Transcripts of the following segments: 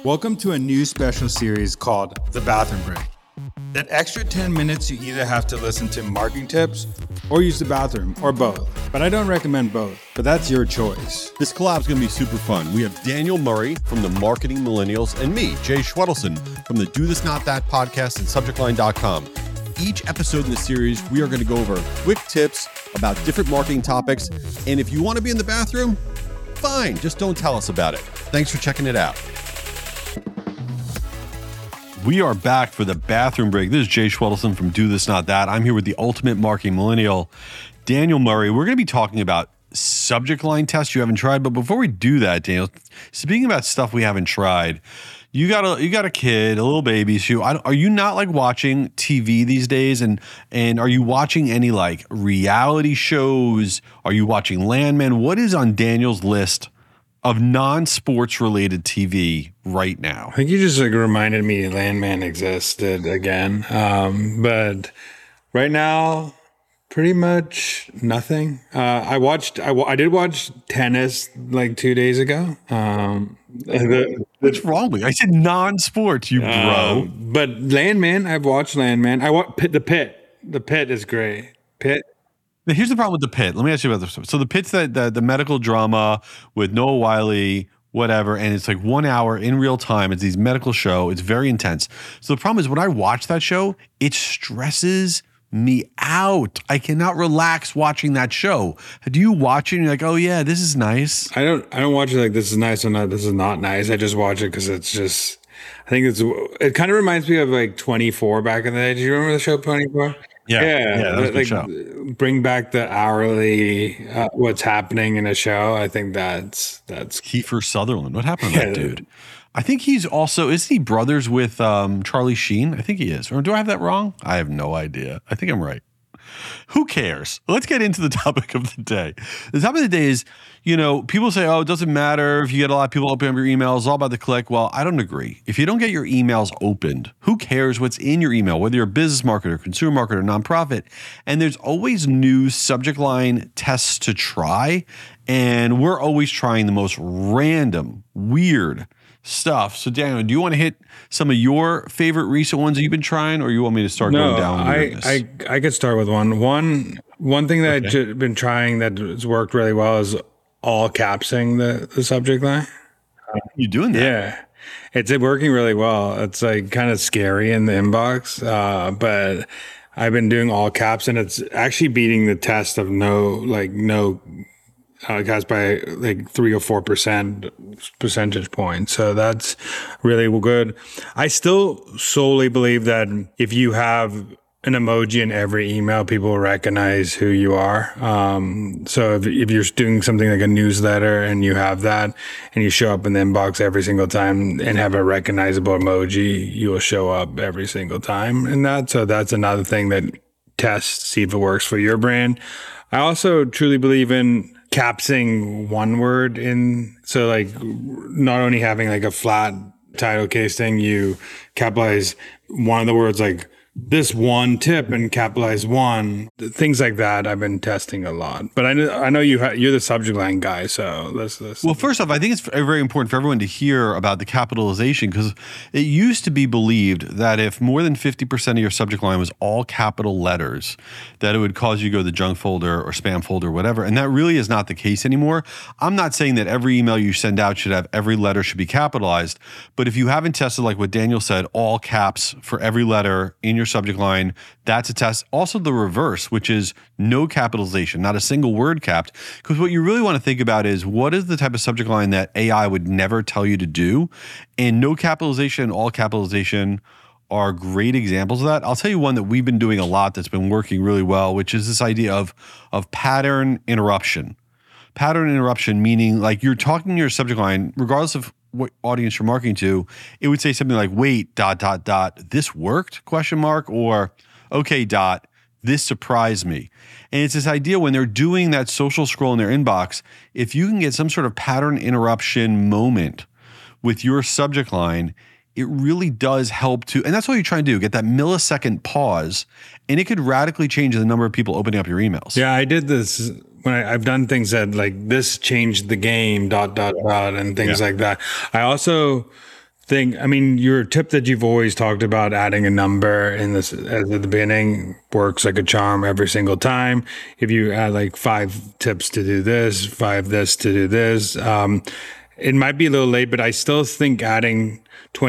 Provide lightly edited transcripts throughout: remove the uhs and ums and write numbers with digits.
Welcome to a new special series called The Bathroom Break. That extra 10 minutes you either have to listen to marketing tips or use the bathroom, or both. But I don't recommend both, but that's your choice. This collab is going to be super fun. We have Daniel Murray from the Marketing Millennials and me, Jay Schwedelson, from the Do This Not That podcast and subjectline.com. Each episode in the series, we are going to go over quick tips about different marketing topics. And if you want to be in the bathroom, fine, just don't tell us about it. Thanks for checking it out. We are back for the bathroom break. This is Jay Schwedelson from Do This Not That. I'm here with the ultimate marketing millennial, Daniel Murray. We're going to be talking about subject line tests you haven't tried. But before we do that, Daniel, speaking about stuff we haven't tried, you got a kid, a little baby. So are you not like watching TV these days? And are you watching any like reality shows? Are you watching Landman? What is on Daniel's list of non-sports related TV right now? I think you just reminded me Landman existed again. But right now, pretty much nothing. I did watch tennis like 2 days ago. What's wrong with you? I said non-sports, you bro. But Landman, I've watched Landman. I watched The Pit. The Pit is great. Pit. Now, here's the problem with The Pit. Let me ask you about this. So The Pit's the medical drama with Noah Wyle, whatever, and it's like 1 hour in real time. It's these medical show. It's very intense. So the problem is when I watch that show, it stresses me out. I cannot relax watching that show. Do you watch it and you're like, oh yeah, this is nice? I don't watch it like this is nice or not. This is not nice. I just watch it because it's just. I think it kind of reminds me of like 24 back in the day. Do you remember the show 24? Yeah, that was a good show. Bring back the hourly what's happening in a show. I think that's Kiefer Sutherland. What happened to that dude? I think he's also, is he brothers with Charlie Sheen? I think he is. Or do I have that wrong? I have no idea. I think I'm right. Who cares? Let's get into the topic of the day. The topic of the day is, people say, oh, it doesn't matter if you get a lot of people opening up your emails, it's all about the click. Well, I don't agree. If you don't get your emails opened, who cares what's in your email, whether you're a business marketer, consumer marketer, nonprofit? And there's always new subject line tests to try. And we're always trying the most random, weird stuff. So Daniel, do you want to hit some of your favorite recent ones that you've been trying, or you want me to start going down? I could start with one thing that I've been trying that has worked really well is all capsing the subject line. You doing that? Yeah, it's working really well. It's like kind of scary in the inbox, but I've been doing all caps, and it's actually beating the test of no guys by like 3 or 4% percentage points. So that's really good. I still solely believe that if you have an emoji in every email, people will recognize who you are. So if you're doing something like a newsletter and you have that and you show up in the inbox every single time and have a recognizable emoji, you will show up every single time in that. So that's another thing that test, see if it works for your brand. I also truly believe in capsing one word in, so like not only having like a flat title case thing, you capitalize one of the words like this one tip and capitalize one, things like that. I've been testing a lot, but I know you're the subject line guy. So let's. Well, first off, I think it's very important for everyone to hear about the capitalization, because it used to be believed that if more than 50% of your subject line was all capital letters, that it would cause you to go to the junk folder or spam folder or whatever. And that really is not the case anymore. I'm not saying that every email you send out should have every letter should be capitalized, but if you haven't tested, like what Daniel said, all caps for every letter in your subject line, that's a test. Also the reverse, which is no capitalization, not a single word capped. Because what you really want to think about is, what is the type of subject line that AI would never tell you to do? And no capitalization and all capitalization are great examples of that. I'll tell you one that we've been doing a lot that's been working really well, which is this idea of pattern interruption. Pattern interruption, meaning like you're talking to your subject line, regardless of what audience you're marketing to, it would say something like, wait, ... this worked, ? Or, okay, this surprised me. And it's this idea when they're doing that social scroll in their inbox, if you can get some sort of pattern interruption moment with your subject line, it really does help to, and that's what you're trying to do, get that millisecond pause, and it could radically change the number of people opening up your emails. Yeah, I did this when I've done things that like this changed the game, ... and things like that. I also thing. I mean, your tip that you've always talked about, adding a number in this at the beginning, works like a charm every single time. If you add like 5 tips to do this, 5 this to do this, it might be a little late, but I still think adding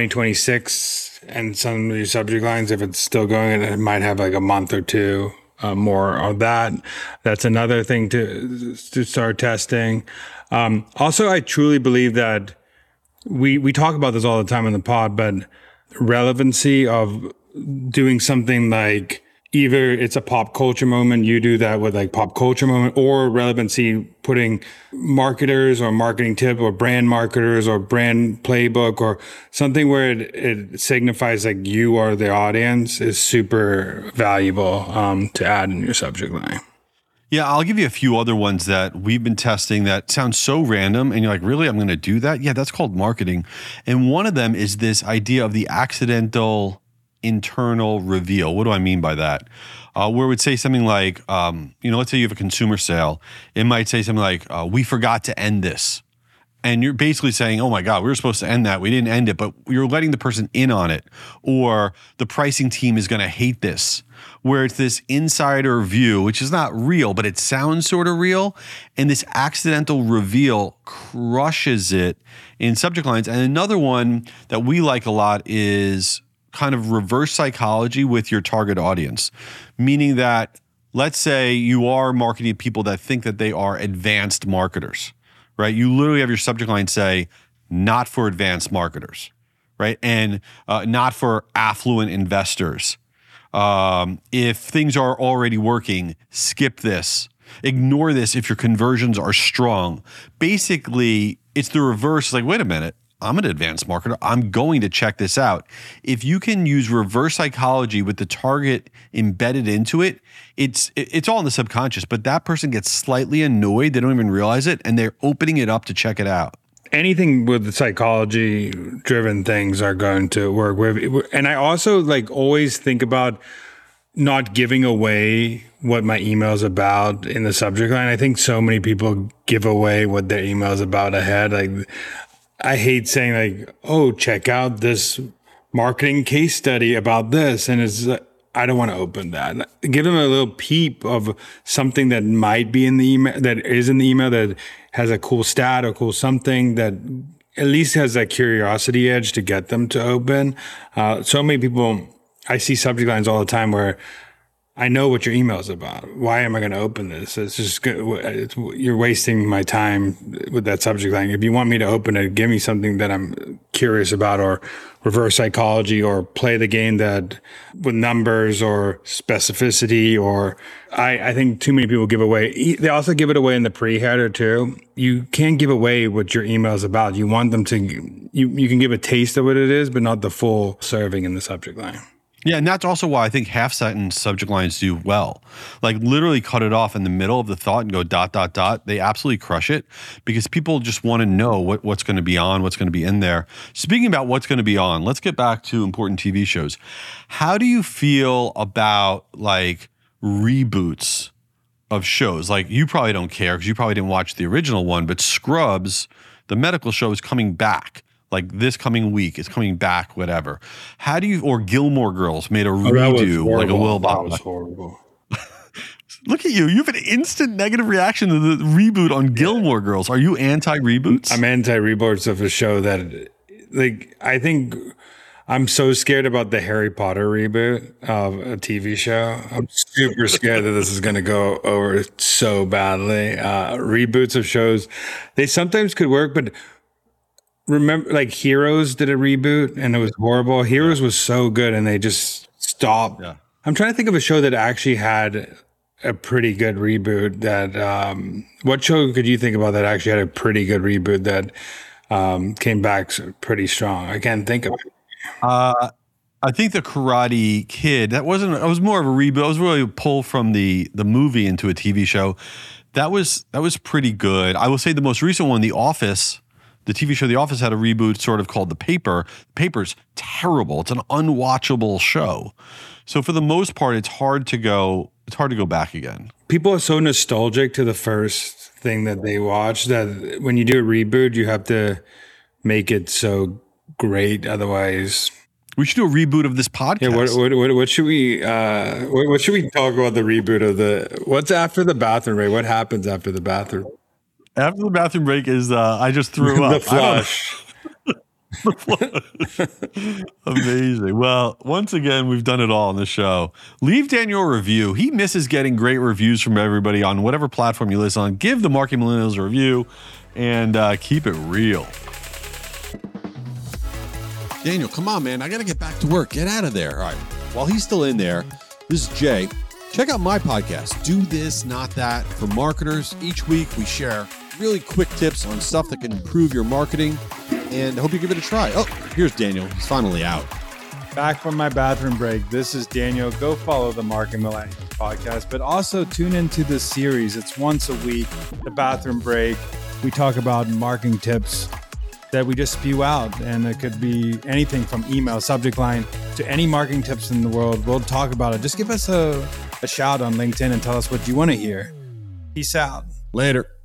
2026 and some of these subject lines, if it's still going, it might have like a month or two more of that. That's another thing to start testing. Also, I truly believe that we talk about this all the time in the pod, but relevancy of doing something like either it's a pop culture moment, you do that with like pop culture moment, or relevancy, putting marketers or marketing tip or brand marketers or brand playbook or something where it signifies like you are the audience is super valuable to add in your subject line. Yeah, I'll give you a few other ones that we've been testing that sound so random and you're like, really, I'm going to do that? Yeah, that's called marketing. And one of them is this idea of the accidental internal reveal. What do I mean by that? Where it would say something like, let's say you have a consumer sale. It might say something like, we forgot to end this. And you're basically saying, oh my God, we were supposed to end that. We didn't end it, but you're letting the person in on it. Or the pricing team is going to hate this. Where it's this insider view, which is not real, but it sounds sort of real. And this accidental reveal crushes it in subject lines. And another one that we like a lot is kind of reverse psychology with your target audience. Meaning that, let's say you are marketing people that think that they are advanced marketers, right? You literally have your subject line say, not for advanced marketers, right? And not for affluent investors. If things are already working, skip this. Ignore this if your conversions are strong. Basically, it's the reverse. It's like, wait a minute, I'm an advanced marketer. I'm going to check this out. If you can use reverse psychology with the target embedded into it, it's all in the subconscious, but that person gets slightly annoyed. They don't even realize it, and they're opening it up to check it out. Anything with the psychology driven things are going to work with. And I also like always think about not giving away what my email is about in the subject line. I think so many people give away what their email is about ahead. Like I hate saying like, oh, check out this marketing case study about this. And it's, I don't want to open that. Give them a little peep of something that might be in the email, that is in the email, that has a cool stat or cool something that at least has that curiosity edge to get them to open. So many people, I see subject lines all the time where I know what your email is about. Why am I going to open this? It's just good. You're wasting my time with that subject line. If you want me to open it, give me something that I'm curious about, or reverse psychology, or play the game that with numbers or specificity. Or I think too many people give away. They also give it away in the pre-header too. You can't give away what your email is about. You want them to. You can give a taste of what it is, but not the full serving in the subject line. Yeah, and that's also why I think half-sentence subject lines do well. Like literally cut it off in the middle of the thought and go ... They absolutely crush it because people just want to know what's going to be on, what's going to be in there. Speaking about what's going to be on, let's get back to important TV shows. How do you feel about like reboots of shows? Like you probably don't care because you probably didn't watch the original one, but Scrubs, the medical show, is coming back. Like this coming week, it's coming back, whatever. How do you, or Gilmore Girls made a redo, like a Will Bob. That was horrible. Look at you. You have an instant negative reaction to the reboot on Gilmore Girls. Are you anti-reboots? I'm anti-reboots of a show that, like, I think I'm so scared about the Harry Potter reboot of a TV show. I'm super scared that this is going to go over so badly. Reboots of shows, they sometimes could work, but remember, like Heroes did a reboot and it was horrible. Heroes was so good and they just stopped. Yeah. I'm trying to think of a show that actually had a pretty good reboot. That what show could you think about that actually had a pretty good reboot that came back pretty strong? I can't think of it. I think the Karate Kid, it was more of a reboot. It was really a pull from the movie into a TV show. That was pretty good. I will say the most recent one, The Office. The TV show The Office had a reboot sort of called The Paper. The Paper's terrible. It's an unwatchable show. So for the most part, it's hard to go back again. People are so nostalgic to the first thing that they watch that when you do a reboot, you have to make it so great. Otherwise, we should do a reboot of this podcast. Yeah, what should we what should we talk about the reboot of what's after the bathroom break? What happens after the bathroom? After the bathroom break is I just threw up. The flush. Amazing. Well, once again, we've done it all on the show. Leave Daniel a review. He misses getting great reviews from everybody on whatever platform you listen on. Give the Marketing Millennials a review and keep it real. Daniel, come on, man. I got to get back to work. Get out of there. All right. While he's still in there, this is Jay. Check out my podcast, Do This, Not That, for marketers. Each week, we share really quick tips on stuff that can improve your marketing, and I hope you give it a try. Oh, here's Daniel. He's finally out. Back from my bathroom break. This is Daniel. Go follow the Marketing Millennials podcast, but also tune into this series. It's once a week, the bathroom break. We talk about marketing tips that we just spew out, and it could be anything from email, subject line, to any marketing tips in the world. We'll talk about it. Just give us a shout on LinkedIn and tell us what you want to hear. Peace out. Later.